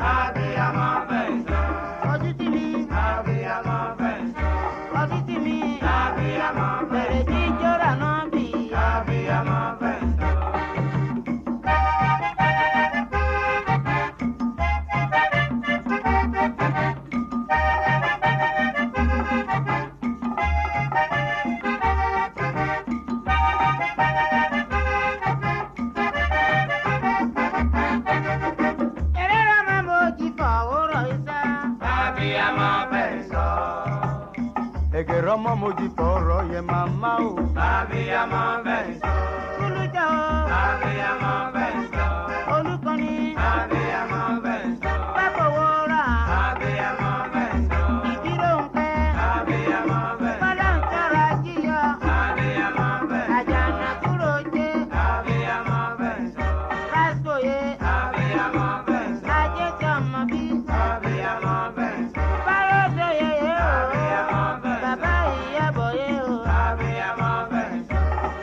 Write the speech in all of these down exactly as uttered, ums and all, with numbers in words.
abiyamọ fẹ̀sọ̀. ojú tì mí abiyamọ fẹ̀sọ̀. ojú tì mí abiyamọ bẹ̀rẹ̀ fẹ̀sọ̀. jíjó rà náà bì. abiyamọ fẹ̀sọ̀. Eré ọmọ mojí fọwọ́rọ̀ ìsá. abiyamọ fẹ̀sọ̀. Egere ọmọ mojí fọ̀rọ̀ yẹ màmá o. abiyamọ fẹ̀sọ̀. Kúlújọ́ abiyamọ fẹ̀sọ̀. olùkọ́ni abiyamọ fẹ̀sọ̀. bákòwòrà abiyamọ fẹ̀sọ̀. ìdírò ń pẹ́. abiyamọ fẹ̀sọ̀. Bọ́lá ń tọ́ra jíyọ. abiyamọ fẹ̀sọ̀. Àjànà kúrò jẹ́. abiyamọ fẹ̀sọ̀. Lásìkòye abiyamọ fẹ̀sọ̀. ajé tí ọmọ bí. abiyamọ fẹ̀sọ̀. Bárọ̀dọ̀ yẹyẹ o. abiyamọ fẹ̀sọ̀. Bàbá ìyàbọ̀ yẹ o. abiyamọ fẹ̀sọ̀.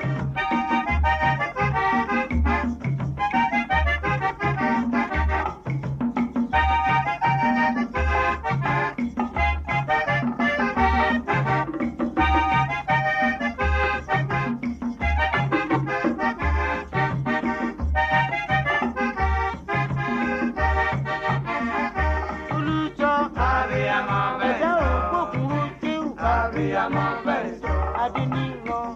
Kúlújọ́ abiyamọ ẹ̀dá fẹ̀sọ̀. ògbókùnrin tí ń abiyamọ fẹ̀sọ̀. adé ní wọn.